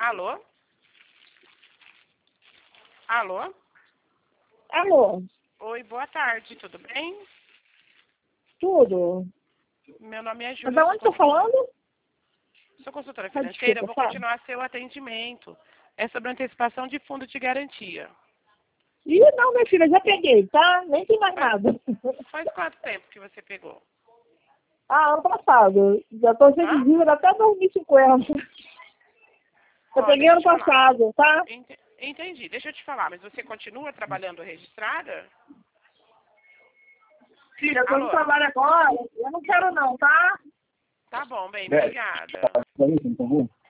Alô? Alô? Alô? Oi, boa tarde, tudo bem? Tudo? Meu nome é Mas Júlia. da onde estou falando? Sou consultora Ah, financeira, eu desculpa, vou fala. continuar seu atendimento. É sobre antecipação de fundo de garantia. Ih, não, minha filha, já peguei, tá? Nem tem mais nada. Faz quanto tempo que você pegou? Ah, ano passado. Já estou sem Hã? dívida até 2050. Eu Ó, peguei deixa eu ano te falar. passado, tá? Entendi, deixa eu te falar, mas você continua trabalhando registrada? Filha, eu estou no Alô? trabalho agora. Eu não quero não, tá? Tá bom, bem, obrigada.